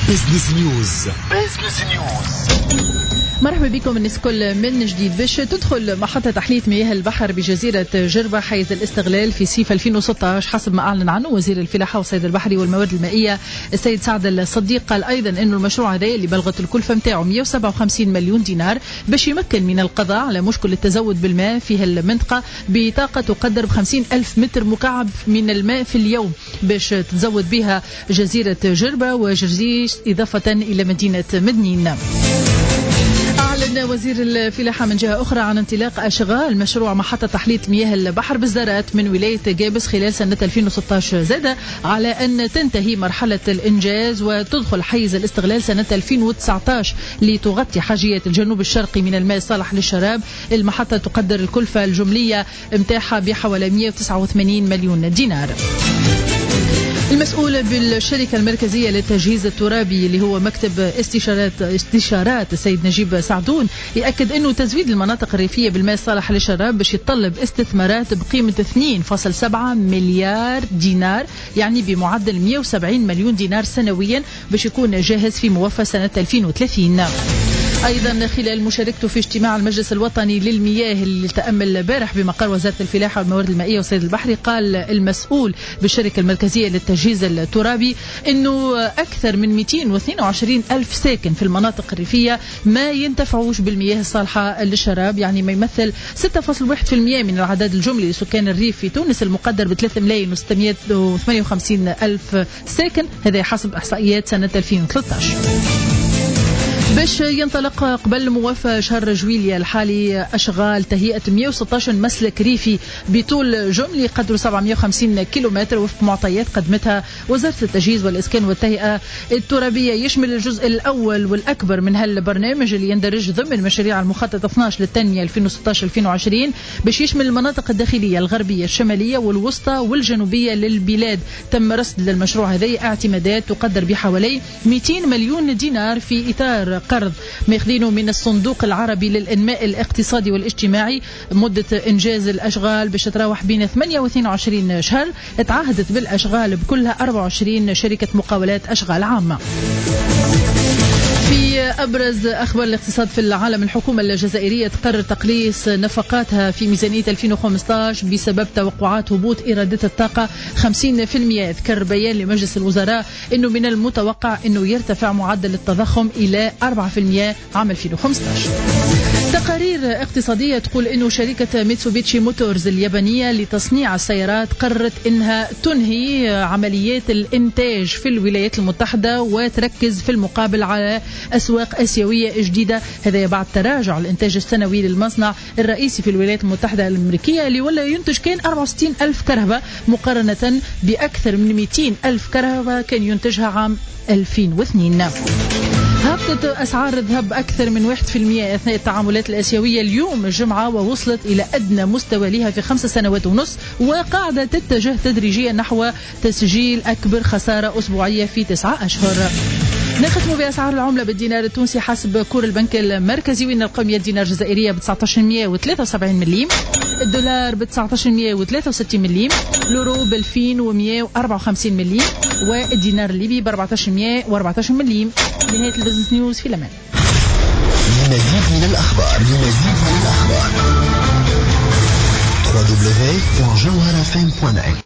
بزنس نيوز. مرحبا بكم الناس كل من جديد. باش تدخل محطة تحلية مياه البحر بجزيرة جربة حيز الاستغلال في صيف 2016 حسب ما أعلن عنه وزير الفلاحة والصيد البحري والمواد المائية السيد سعد الصديق. قال أيضا أنه المشروع هذا اللي بلغت الكلفة متاعه 157 مليون دينار باش يمكن من القضاء على مشكل التزود بالماء في المنطقة بطاقة تقدر ب50 ألف متر مكعب من الماء في اليوم باش تزود بها جزيرة جربة وجرزيش إضافة إلى مدينة مدنين. أعلن وزير الفلاحة من جهة أخرى عن انطلاق أشغال مشروع محطة تحلية مياه البحر بالزارات من ولاية جابس خلال سنة 2016. زاد على أن تنتهي مرحلة الإنجاز وتدخل حيز الاستغلال سنة 2019 لتغطي حاجية الجنوب الشرقي من الماء الصالح للشراب. المحطة تقدر الكلفة الجملية متاعها بحوالي 189 مليون دينار. المسؤول بالشركة المركزية للتجهيز الترابي اللي هو مكتب استشارات السيد نجيب سعدون يأكد أنه تزويد المناطق الريفية بالماء الصالح للشراب باش يتطلب استثمارات بقيمة 2.7 مليار دينار يعني بمعدل 170 مليون دينار سنويا باش يكون جاهز في موفى سنة 2030. أيضا خلال مشاركته في اجتماع المجلس الوطني للمياه اللي تأمل بارح بمقر وزارة الفلاحة والموارد المائية والصيد البحري قال المسؤول بالشركة المركزية للتجهيز الترابي أنه أكثر من 222 ألف ساكن في المناطق الريفية ما ينتفعوش بالمياه الصالحة للشراب يعني ما يمثل 6.1% من العدد الجملي لسكان الريف في تونس المقدر ب 3,658 ألف ساكن. هذا حسب إحصائيات سنة 2013. باش ينطلق قبل موافى شهر جويلية الحالي أشغال تهيئة 116 مسلك ريفي بطول جملي قدره 750 كيلومتر وفق معطيات قدمتها وزارة التجهيز والإسكان والتهيئة الترابية. يشمل الجزء الأول والأكبر من هالبرنامج اللي يندرج ضمن مشاريع المخطط 12 للتنمية 2016-2020 باش يشمل المناطق الداخلية الغربية الشمالية والوسطى والجنوبية للبلاد. تم رصد للمشروع هذه اعتمادات تقدر بحوالي 200 مليون دينار في إطار قرض ماخذينه من الصندوق العربي للإنماء الاقتصادي والاجتماعي. مدة إنجاز الأشغال باش تراوح بين 8 و 22 شهر. تعهدت بالأشغال بكلها 24 شركة مقاولات أشغال عامة. في أبرز أخبار الاقتصاد في العالم الحكومة الجزائرية تقرر تقليص نفقاتها في ميزانية 2015 بسبب توقعات هبوط إيرادات الطاقة 50%. ذكر بيان لمجلس الوزراء أنه من المتوقع أنه يرتفع معدل التضخم إلى 4% عام 2015. تقارير اقتصادية تقول أنه شركة ميتسوبيتشي موتورز اليابانية لتصنيع السيارات قررت أنها تنهي عمليات الإنتاج في الولايات المتحدة وتركز في المقابل على أسواق آسيوية جديدة. هذا بعد تراجع الإنتاج السنوي للمصنع الرئيسي في الولايات المتحدة الأمريكية اللي ولا ينتج كان 64 ألف كرهبة مقارنة بأكثر من 200 ألف كرهبة كان ينتجها عام 2002. هبطت أسعار الذهب أكثر من 1% أثناء التعاملات الآسيوية اليوم الجمعة ووصلت إلى أدنى مستوى لها في 5 سنوات ونص وقاعدة تتجه تدريجيا نحو تسجيل أكبر خسارة أسبوعية في 9 أشهر. نختم بأسعار العملة بالدينار التونسي حسب كور البنك المركزي وإن القومية الدينار الجزائرية ب 1973 مليم، الدولار ب 1963 مليم، اليورو ب 2154 مليم والدينار الليبي ب 1414 مليم. نهاية البزنس نيوز في الأمان. لمزيد من الأخبار www.jawharafm.net